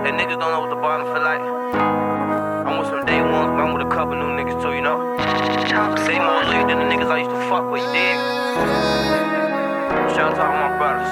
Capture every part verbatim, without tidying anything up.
And niggas don't know what the bottom feel like. I'm with some day ones, but I'm with a couple new niggas too, you know? Say more shit than the niggas I used to fuck with, you dig? Shout out to all my brothers.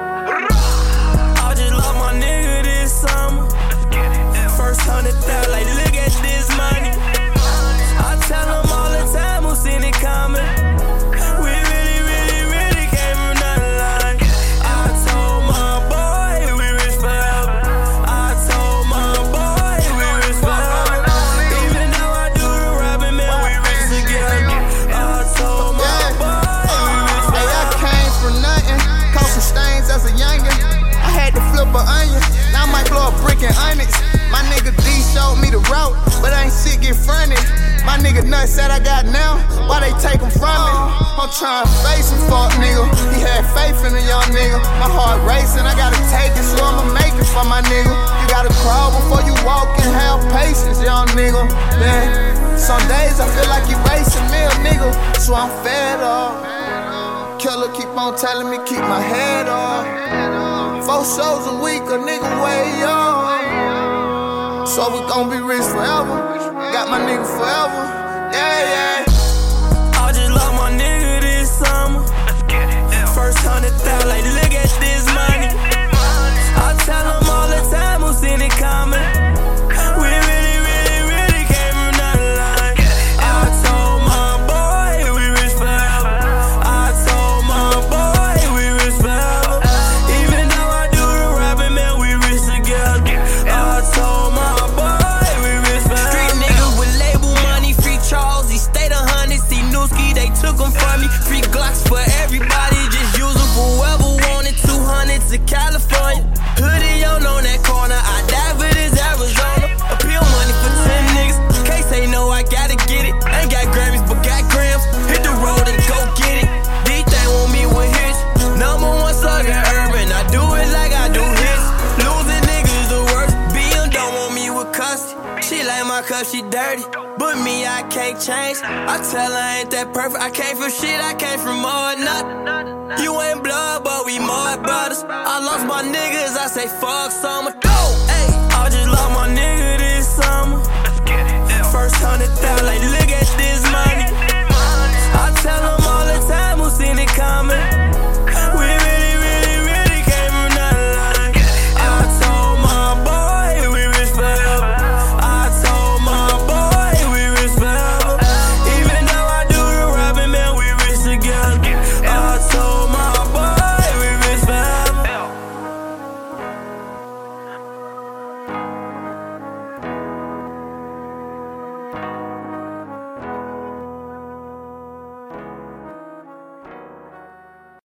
I just lost my nigga this summer. First hundred thousand, like look at this money. I tell them all the time who's seen it coming. We really, really, really came from nothing like. I told my boy we rich forever. I told my boy we rich forever. Even though I do the rapping, man, we rich together. I told my boy we rich forever. Hey, I came from nothing, caught some stains as a youngin'. I had to flip an onion, now I might blow a brick in onyx. My nigga D showed me the route, but ain't shit get fronted. My nigga nuts said I got now, why they take him from me? I'm trying to face a fuck nigga, he had faith in a young nigga. My heart racing, I gotta take it, so I'ma make it for my nigga. You gotta crawl before you walk and have patience, young nigga. Man, some days I feel like you racing me, a nigga, so I'm fed up. Killer keep on telling me keep my head up. Four shows a week, a nigga way up. So we gon' be rich forever. Got my nigga forever. Yeah, yeah. I just lost my nigga this summer. First hundred thousand, like look at this money. I tell them all the time who's seen it coming. We really, really, really came from nothing like. I told my boy we rich forever. I told my boy we rich forever. Even though I do the rapping, man, we rich together. I told my boy we rich forever. Street niggas with label money, free Charles, he stayed a hundred. See Newski, they took them from me. Free Glocks for everybody, just use them for whoever wanted. Two hundred to California, hoodie on on that corner. I die for this Arizona. Appeal money for ten niggas. Case ain't know I gotta get it. Ain't got Grammys but got grams. Hit the road and go get it. These thing want me with hits. Number one slug in urban. I do it like I do hits. Losing niggas the worst. B M don't want me with custody. She like my cup, she dirty. But me, I can't change. I tell her I ain't that perfect. I came from shit, I came from more nothing. You ain't blood, but we more brothers. I lost my niggas, I say fuck summer. Go, hey, I just lost my nigga this summer. First hundred thousand.